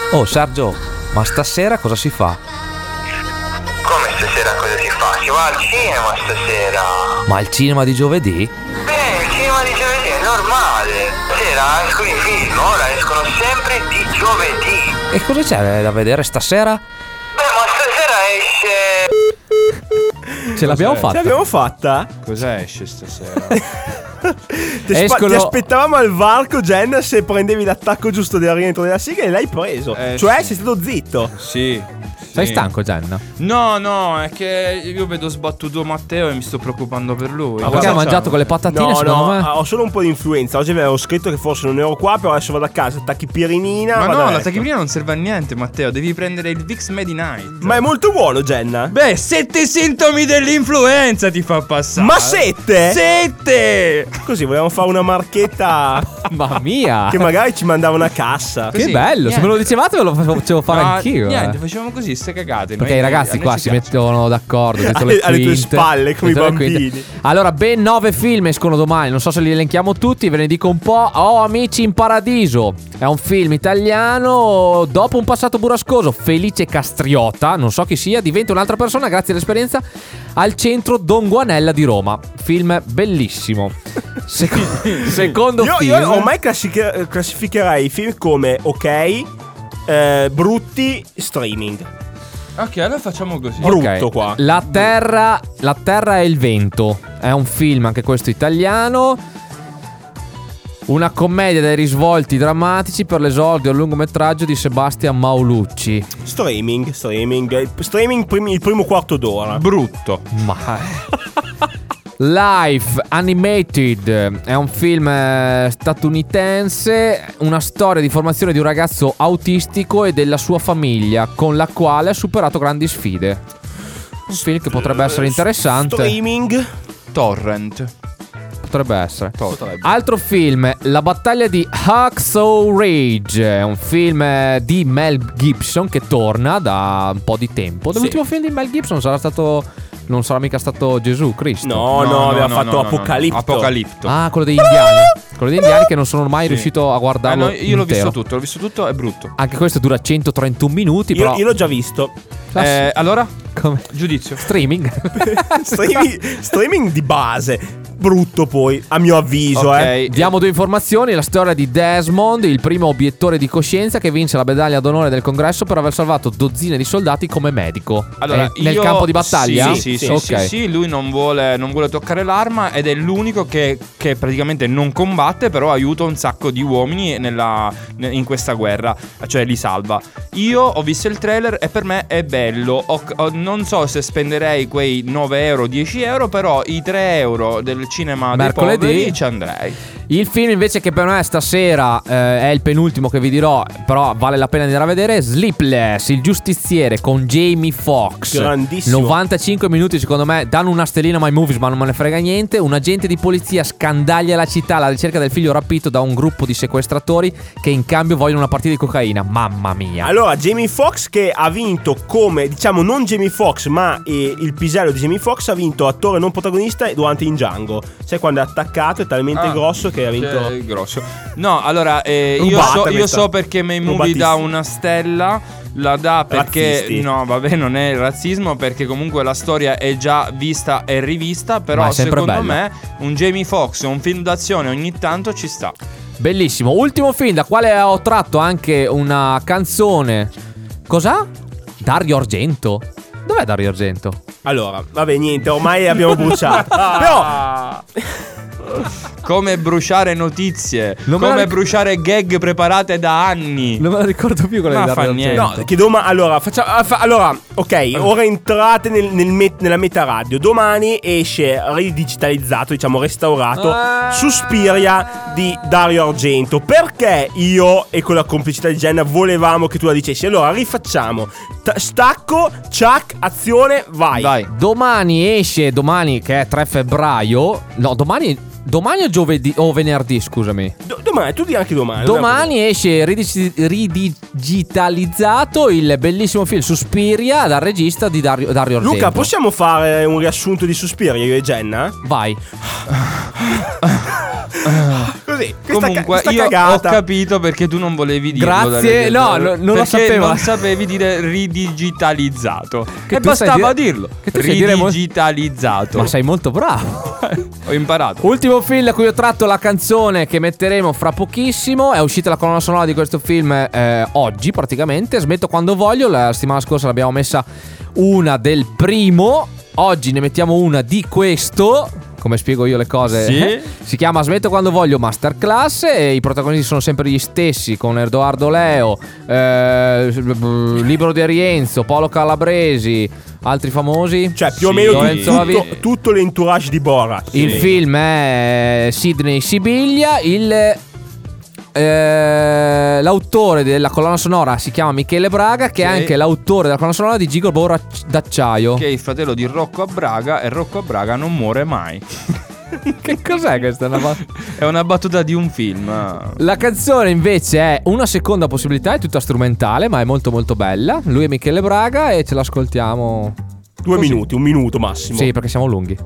Oh Sergio, ma stasera cosa si fa? Come stasera cosa si fa? Si va al cinema stasera. Ma il cinema di giovedì? Beh, il cinema di giovedì è normale. Stasera escono i film, ora escono sempre di giovedì. E cosa c'è da vedere stasera? Beh, ma stasera esce... Ce l'abbiamo fatta? Ce l'abbiamo fatta? Cosa esce stasera? Ti aspettavamo al varco, Jen, se prendevi l'attacco giusto del rientro della sigla e l'hai preso. Cioè, sei stato zitto. Sì. Sei stanco, Gianna? No, è che io vedo sbattuto Matteo e mi sto preoccupando per lui. Perché ha mangiato con le patatine, secondo me? Ho solo un po' di influenza. Oggi avevo scritto che forse non ero qua, però adesso vado a casa, tachipirinina. Ma no, la tachipirina non serve a niente, Matteo. Devi prendere il Vicks Medi Night. Ma è molto buono, Jenna. Beh, 7 sintomi dell'influenza ti fa passare. Ma 7? 7! Così volevamo fare una marchetta. Mamma mia! Che magari ci mandava una cassa. Che bello, se me lo dicevate ve lo facevo fare anch'io. Niente, facciamo così, ste cagate. Perché i ragazzi qua si mettono d'accordo dietro alle tue spalle, come i bambini. Allora, ben 9 film escono domani. Non so se li elenchiamo tutti, ve ne dico un po'. Oh, Amici in Paradiso. È un film italiano. Dopo un passato burrascoso, Felice Castriota, non so chi sia, diventa un'altra persona grazie all'esperienza al centro Don Guanella di Roma. Film bellissimo. Secondo film. Io ormai classificherei i film come brutti streaming. Ok, allora facciamo così. Brutto qua. La terra e il vento. È un film, anche questo italiano. Una commedia dai risvolti drammatici per l'esordio al lungometraggio di Sebastian Maulucci. Streaming, il primo quarto d'ora. Brutto. Ma Life Animated è un film statunitense, una storia di formazione di un ragazzo autistico e della sua famiglia, con la quale ha superato grandi sfide. Un film che potrebbe essere interessante. Streaming. Torrent. Potrebbe essere. Altro film, La battaglia di Hacksaw Ridge. È un film di Mel Gibson che torna da un po' di tempo. L'ultimo film di Mel Gibson non sarà mica stato Gesù Cristo. No, aveva fatto Apocalipto. Ah, quello degli indiani. Quello degli indiani che non sono mai riuscito a guardarlo. Io l'ho visto tutto, è brutto. Anche questo dura 131 minuti. Però io l'ho già visto. Allora? Come? Giudizio. Streaming. Streaming di base. Brutto poi, a mio avviso. Diamo due informazioni. La storia di Desmond, il primo obiettore di coscienza che vince la medaglia d'onore del congresso per aver salvato dozzine di soldati come medico. Allora, nel campo di battaglia? Sì, lui non vuole toccare l'arma ed è l'unico che praticamente non combatte, però aiuta un sacco di uomini in questa guerra, cioè li salva. Io ho visto il trailer e per me è bello. Non so se spenderei quei 9 euro, 10 euro, però i 3 euro del cinema mercoledì dei poveri ci andrei. Il film invece che per me stasera è il penultimo che vi dirò, però vale la pena andare a vedere, Sleepless, il giustiziere con Jamie Foxx. Grandissimo. 95 minuti secondo me, danno una stellina My Movies ma non me ne frega niente. Un agente di polizia scandaglia la città alla ricerca del figlio rapito da un gruppo di sequestratori che in cambio vogliono una partita di cocaina. Mamma mia. Allora, Jamie Foxx che ha vinto come, diciamo, non Jamie Foxx ma il pisello di Jamie Foxx, ha vinto attore non protagonista durante In Django. Sai quando è attaccato è talmente grosso che ha vinto grosso. No, allora io so perché My Movie dà una stella. La dà perché razzisti. No, vabbè, non è il razzismo, perché comunque la storia è già vista e rivista. Però secondo me un Jamie Foxx, un film d'azione ogni tanto ci sta. Bellissimo. Ultimo film da quale ho tratto anche una canzone. Cos'ha? Dario Argento. Dov'è Dario Argento? Allora, vabbè, niente, ormai abbiamo bruciato. Però come bruciare notizie, come bruciare gag preparate da anni. Non me la ricordo più quella di Dario Argento. No, che allora, allora, ok, ora entrate nella meta radio. Domani esce ridigitalizzato, diciamo restaurato, Suspiria di Dario Argento. Perché io e con la complicità di Jenna volevamo che tu la dicessi. Allora rifacciamo. Stacco, ciak, azione, vai. Domani esce, che è 3 febbraio. No, domani o giovedì o venerdì, scusami. Domani, tu di anche domani. Domani esce ridigitalizzato il bellissimo film Suspiria dal regista di Dario Argento. Luca, possiamo fare un riassunto di Suspiria io e Jenna? Vai. Così. Comunque questa io cagata. ho capito perché tu non volevi dirlo. Grazie, no, non lo perché sapevo. non sapevi dire ridigitalizzato. Che E tu sai bastava dire- dirlo. che tu sai dire Ridigitalizzato. Ma sei molto bravo. Ho imparato. Ultimo film da cui ho tratto la canzone che metteremo fra pochissimo. È uscita la colonna sonora di questo film oggi praticamente. Smetto quando voglio. La settimana scorsa l'abbiamo messa una del primo. Oggi ne mettiamo una di questo. Come spiego io le cose? Sì. Si chiama Smetto quando voglio Masterclass e i protagonisti sono sempre gli stessi, con Edoardo Leo, Libero di Rienzo, Paolo Calabresi, altri famosi. Cioè più o meno Lorenzo Lavi- tutto l'entourage di Borat. Il film è Sidney Sibiglia. L'autore della colonna sonora si chiama Michele Braga, che è anche l'autore della colonna sonora di Gigolo Bora d'Acciaio. Che è il fratello di Rocco Abraga e Rocco Abraga non muore mai. Che cos'è questa? È una battuta di un film. La canzone invece è Una seconda possibilità, è tutta strumentale ma è molto molto bella. Lui è Michele Braga e ce l'ascoltiamo 2 minuti, 1 minuto massimo. Sì, perché siamo lunghi.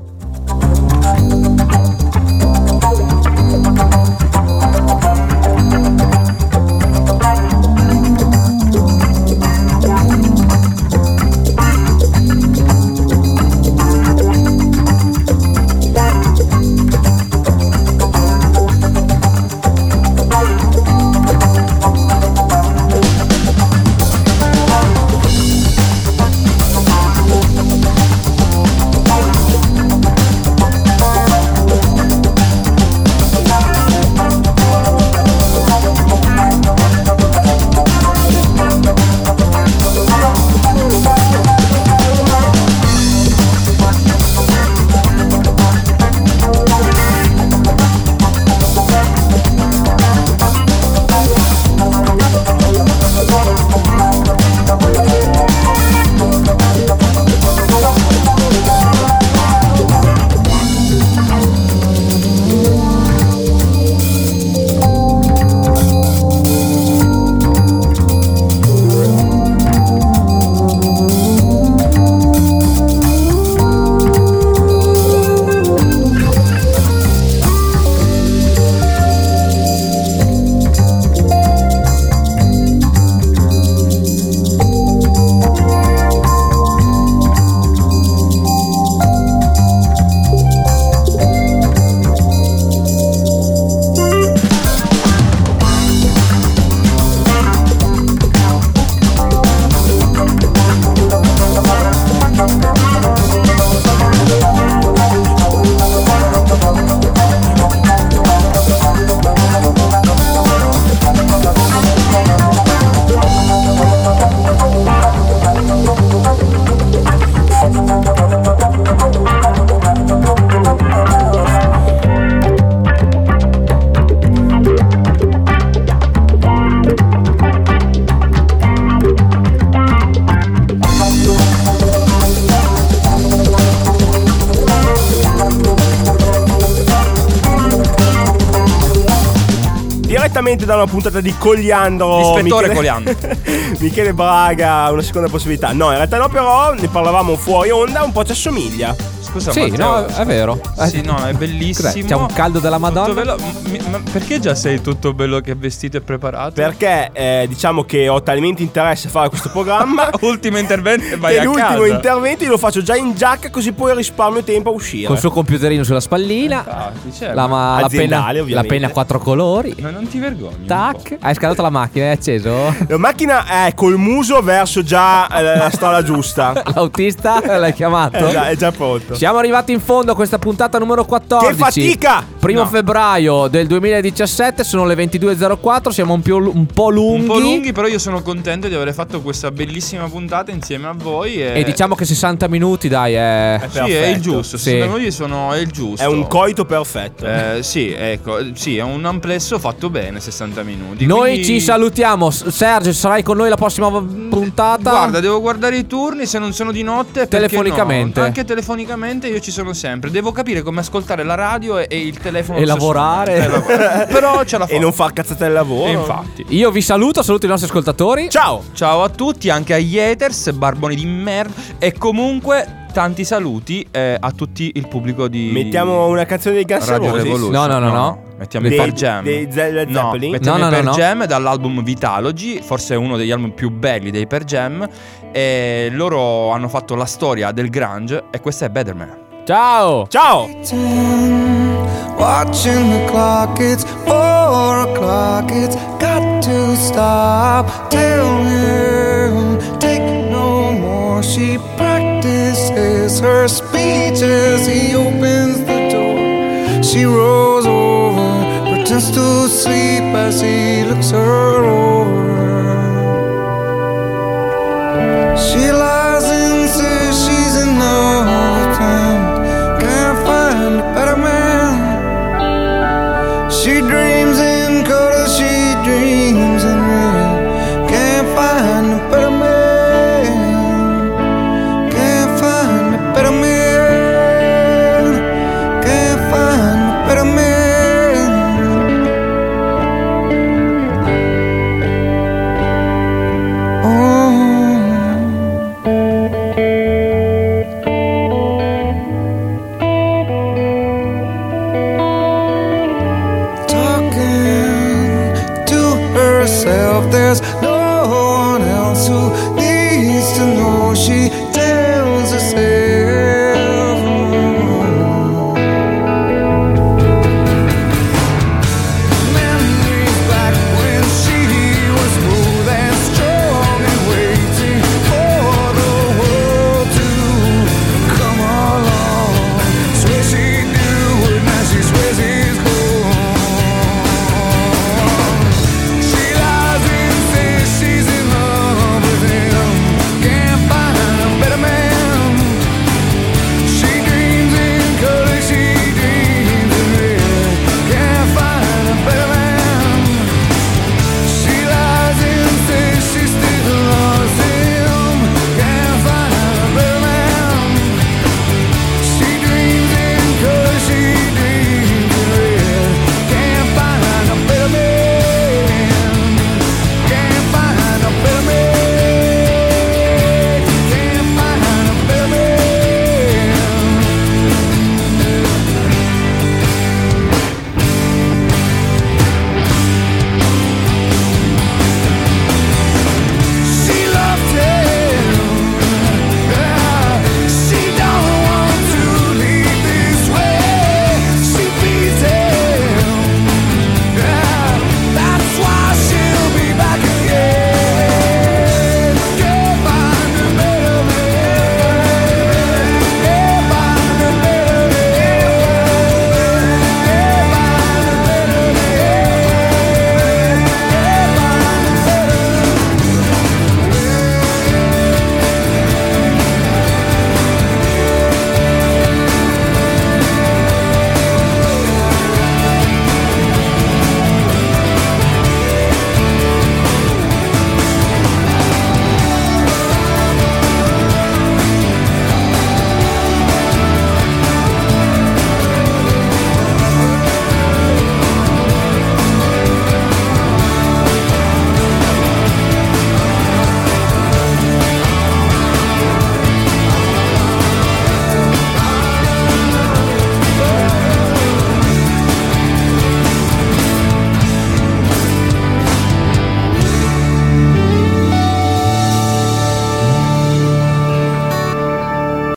Direttamente da una puntata di Coliandro, L'ispettore Coliandro. Michele Braga, Una seconda possibilità. No, in realtà no, però ne parlavamo fuori onda, un po' ci assomiglia. Scusa, Sì, Matteo, no, è vero. Sì, no, è bellissimo. C'è un caldo della Madonna. Ma perché già sei tutto bello che vestito e preparato? Perché diciamo che ho talmente interesse a fare questo programma. Ultimo intervento e vai che a l'ultimo casa. intervento io lo faccio già in giacca, così poi risparmio tempo a uscire. Col suo computerino sulla spallina. La Aziendale, penna, la penna a 4 colori. Ma non ti vergogni? Tac. Hai scaldato la macchina, hai acceso? La macchina è col muso verso già la strada giusta. L'autista l'hai chiamato? È già pronto. Siamo arrivati in fondo a questa puntata numero 14. Che fatica! 1 febbraio del 2017, sono le 22.04. Siamo un po' lunghi. Un po' lunghi, però io sono contento di aver fatto questa bellissima puntata insieme a voi. E diciamo che 60 minuti, dai, è sì, è il giusto. Sì. Secondo me è il giusto. È un coito perfetto. Sì, ecco. Sì, è un amplesso fatto bene, 60 minuti. Noi quindi... ci salutiamo. Sergio, sarai con noi la prossima puntata? Guarda, devo guardare i turni, se non sono di notte. Telefonicamente. No? Anche telefonicamente io ci sono sempre. Devo capire come ascoltare la radio e il telefono telefono E allo stesso lavorare. momento. Però ce la fa. E non fa cazzate al lavoro. E infatti. Io vi saluto i nostri ascoltatori. Ciao. Ciao a tutti, anche agli haters, barboni di merda. E comunque tanti saluti a tutti il pubblico di Mettiamo una canzone di Guns N' Radio Roses. Revolution. No. Mettiamo i Per Jam. Dei Led No, Zeppelin? mettiamo i Per No. Jam dall'album Vitalogy, forse uno degli album più belli dei Per Jam. E loro hanno fatto la storia del grunge. E questa è Better Man. Ciao. Ciao. Watching the clock, it's 4 o'clock, it's got to stop. Tell him, take no more. She practices her speech as he opens the door. She rolls over, pretends to sleep as he looks her over. She lies and says she's in love with him. Can't find a better man. She dreams in color, she dreams in red. Can't find a better man. Can't find a better man. Can't find a better man. Talking to herself, there's no